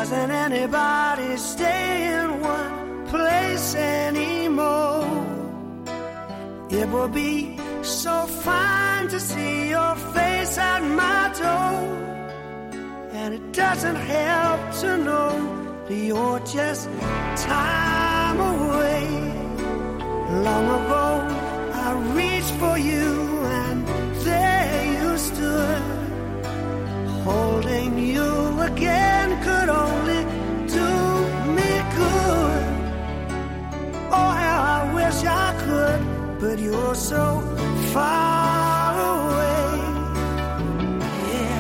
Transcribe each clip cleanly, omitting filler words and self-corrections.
Doesn't anybody stay in one place anymore? It will be so fine to see your face at my door. And it doesn't help to know that you're just time away. Long ago I reached for you and there you stood. Holding you again could only do me good. Oh, how I wish I could, but you're so far away. Yeah.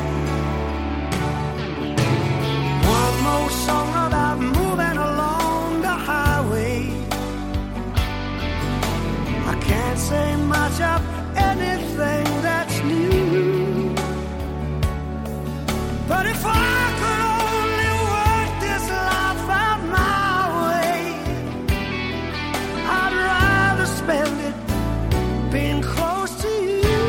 One more song about moving along the highway. I can't say much of anything that's new, but if I could only work this life out my way, I'd rather spend it being close to you.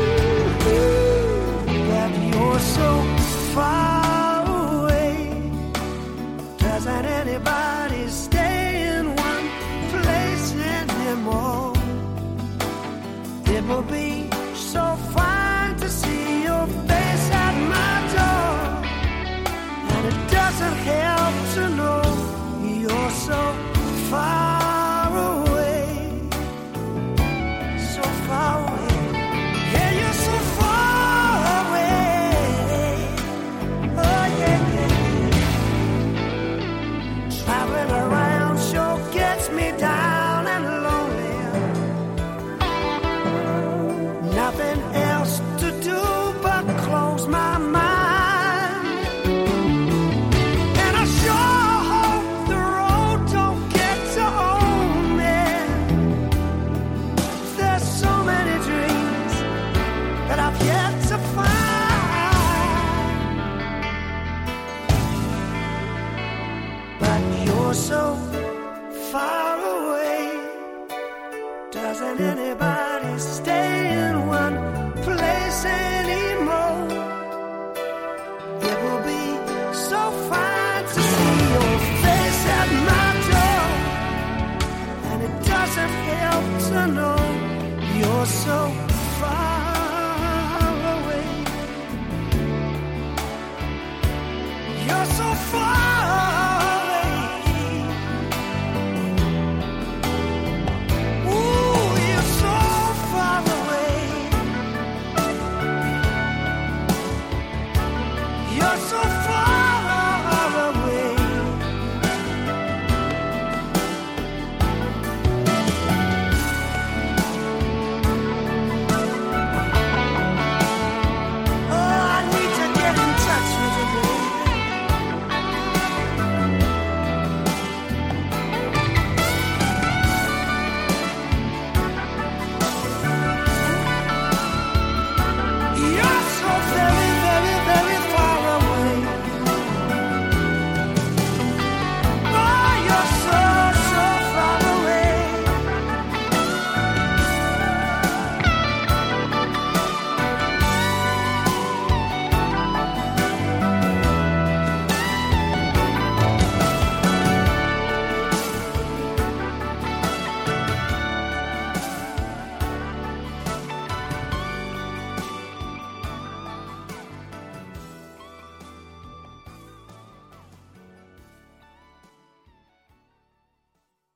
That you're so far away. Doesn't anybody stay in one place anymore? It will be so fine to see your face at my door. And it doesn't help to know you're so far away. So far away. Yeah, you're so far away. Oh, yeah, yeah. Traveling around sure gets me down and lonely. Nothing else to do but close my mind. And I sure hope the road don't get to own me. There's so many dreams that I've yet to find. But you're so far away. Doesn't anybody stay in one place anymore? It will be so fine to see your face at my door. And it doesn't help to know you're so far away. You're so far away. Ooh, you're so far away. You're so far